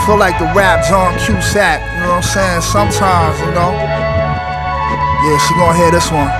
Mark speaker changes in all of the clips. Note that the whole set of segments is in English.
Speaker 1: feel like the rap John Cusack, you know what I'm saying? Sometimes, you know. Yeah, she gon' hear this one.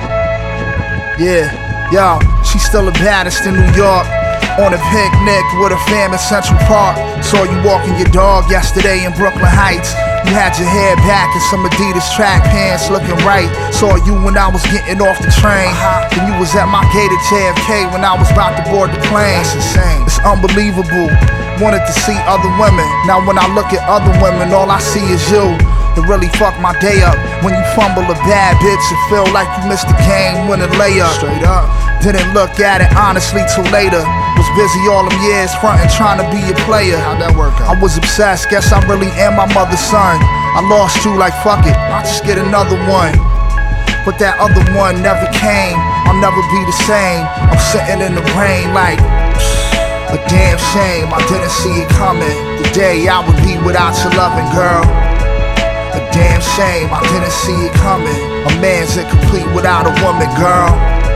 Speaker 1: Yeah, yo, she's still the baddest in New York. On a picnic with a fam in Central Park. Saw you walking your dog yesterday in Brooklyn Heights. You had your hair back and some Adidas track pants looking right. Saw you when I was getting off the train. Then you was at my gate at JFK when I was about to board the plane. That's insane. It's unbelievable. Wanted to see other women. Now when I look at other women, all I see is you. It really fucked my day up. When you fumble a bad bitch, it feel like you missed the game winning layup. Straight up. Didn't look at it honestly till later. Was busy all them years frontin' trying to be a player. How'd that work out? I was obsessed, guess I really am my mother's son. I lost you like fuck it, I'll just get another one. But that other one never came, I'll never be the same. I'm sitting in the rain like a damn shame. I didn't see it coming, the day I would be without your loving girl. A damn shame, I didn't see it coming. A man's incomplete without a woman, girl.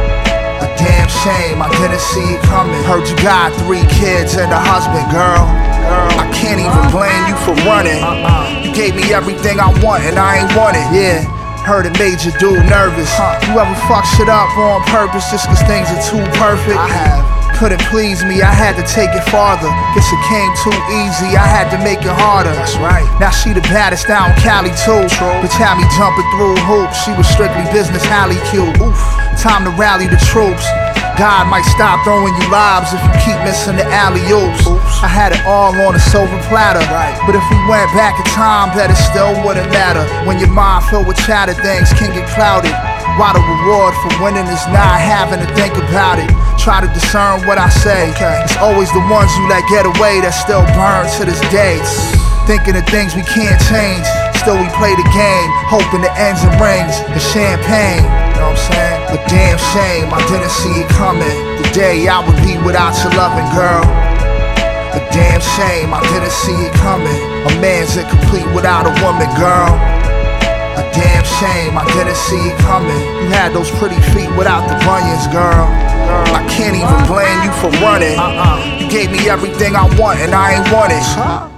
Speaker 1: A damn shame, I didn't see it coming. Heard you got 3 kids and a husband, girl. I can't even blame you for running. You gave me everything I want and I ain't want it, yeah. Heard it made your dude nervous. You ever fuck shit up on purpose just cause things are too perfect? I have. Couldn't please me, I had to take it farther. Guess it came too easy, I had to make it harder. That's right. Now she the baddest down Cali too. Bitch had me jumping through hoops. She was strictly business Hallie Q. Oof. Time to rally the troops. God might stop throwing you lobs if you keep missing the alley-oops. I had it all on a silver platter, but if we went back in time, that it still wouldn't matter. When your mind filled with chatter, things can get clouded. Why the reward for winning is not having to think about it. Try to discern what I say. It's always the ones you let get away that still burn to this day. Thinking of things we can't change, still we play the game, hoping it ends in rings and champagne. You know what I'm saying? A damn shame, I didn't see it coming. The day I would be without your loving girl. A damn shame, I didn't see it coming. A man's incomplete without a woman, girl. A damn shame, I didn't see it coming. You had those pretty feet without the bunions, girl. I can't even blame you for running. You gave me everything I want and I ain't want it.